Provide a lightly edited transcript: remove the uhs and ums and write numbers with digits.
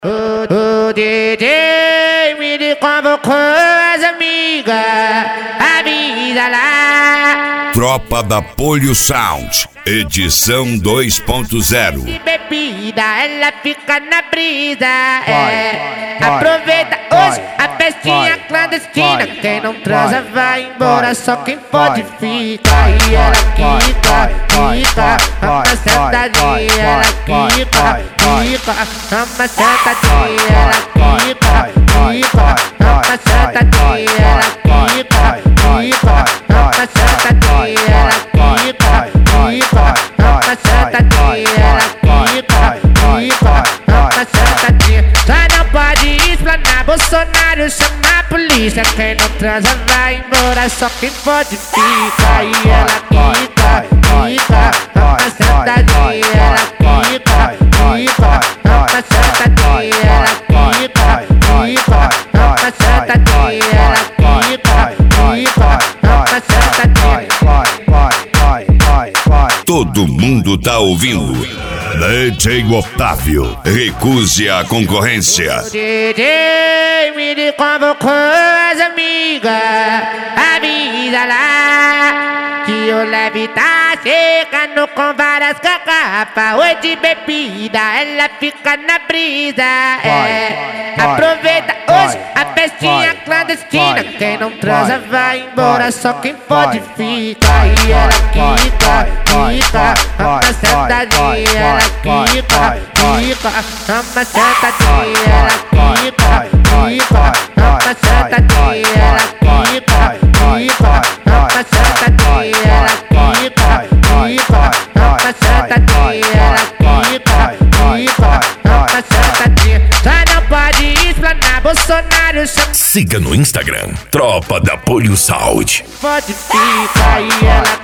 O DJ me convocou as amigas, avisa lá. Tropa da Polio Sound, edição 2.0. De bebida, ela fica na brisa. Aproveita hoje a festinha clandestina. Quem não transa vai embora, só quem pode fica. E ela quica, uma sentadinha. Ela quica, uma sentadinha. Ela quica, uma sentadinha. Ela quica, uma sentadinha. Ela quica, uma sentadinha. Ela quica, uma sentadinha. Só não pode explanar, Bolsonaro chama a polícia. Quem não transa vai embora, só quem pode fica. E ela quica, uma sentadinha. Ela quica, uma sentadinha. Ela quica, uma sentadinha. Ela quica, uma sentadinha. Todo mundo tá ouvindo. DJ Otávio, recuse a concorrência. O DJ me convocou as amigas, avisa lá que o leve tá chegando com várias garrafas. Oi de bebida, ela fica na brisa. Aproveita hoje a festinha clandestina. Quem não transa vai embora, só quem pode fica. E ela quica, uma sentadinha. Ela quica, uma sentadinha. Ela quica, uma sentadinha. Ela quica, uma sentadinha. Ela quica, uma sentadinha. Ela quica, uma sentadinha. Já não pode explanar, Bolsonaro chama. Siga no Instagram, Tropa da Polio Sound. Pode ficar e ela